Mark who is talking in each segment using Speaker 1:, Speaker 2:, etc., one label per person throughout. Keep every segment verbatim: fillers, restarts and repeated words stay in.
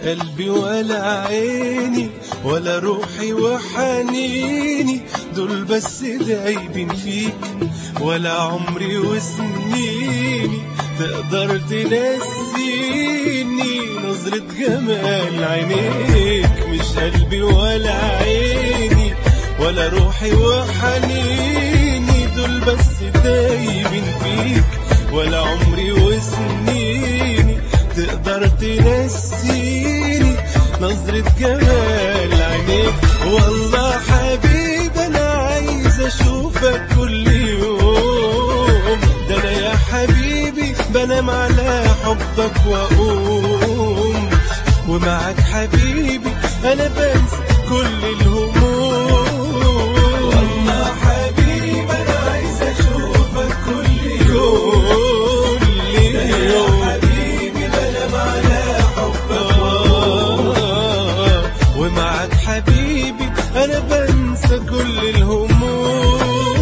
Speaker 1: قلبي ولا عيني ولا روحي وحنيني، دول بس دايبين فيك، ولا عمري وسنيني تقدر تنسيني نظرة جمال عينيك. مش قلبي ولا عيني ولا روحي وحنيني، دول بس دايبين فيك، ولا عمري وسنيني تقدر تنسيني نظرة جمال عينيك. والله حبيبي أنا عايز أشوفك كل يوم، ده أنا يا حبيبي بنام على حبك وأقوم، ومعك حبيبي أنا بنسى كل الهموم. والله حبيبي أنا عايز أشوفك كل يوم، ده يا حبيبي بنام على حبك وأقوم، ومعك حبيبي أنا بنسى كل الهموم.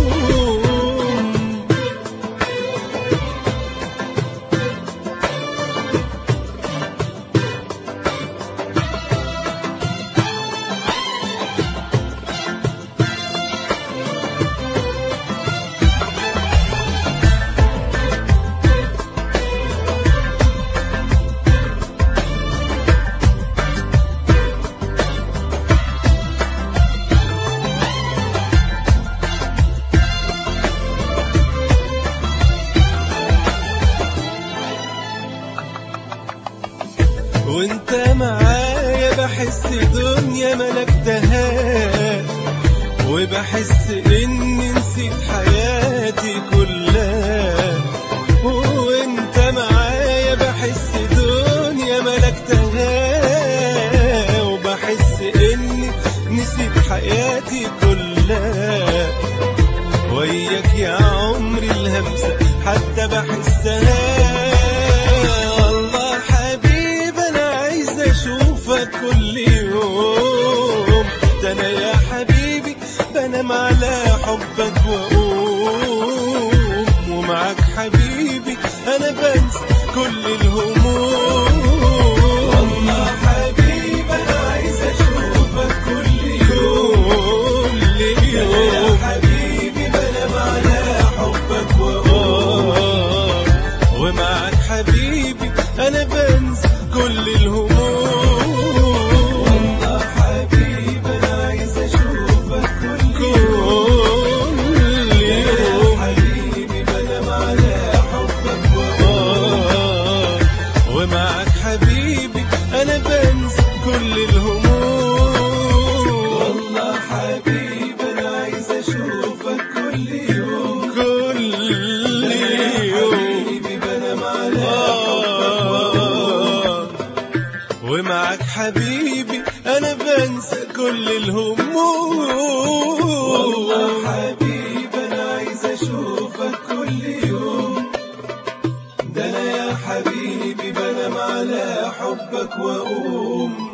Speaker 1: وانت معايا بحس دنيا ملكتها، وبحس اني نسيت حياتي كلها. وانت معايا بحس دنيا ملكتها، وبحس اني نسيت حياتي كلها. وياك يا عمري الهمسة حتى بحسها. كل يوم ده أنا يا حبيبي بنام على حبك وأقوم، ومعك حبيبي أنا بنسى كل الهموم. والله حبيبي أنا عايز أشوفك كل يوم، كل يوم يا حبيبي بنام على حبك وأقوم، ومعك حبيبي أنا بنسى كل الهموم. ومعك حبيبي أنا بنسى كل الهموم. والله حبيبي أنا عايز أشوفك كل يوم، كل يوم حبيبي بنام على حبك، ومعك حبيبي أنا بنسى كل الهموم. والله حبيبي أنا عايز أشوفك كل يوم، ده أنا يا حبيبي بنام على حبك وأقوم،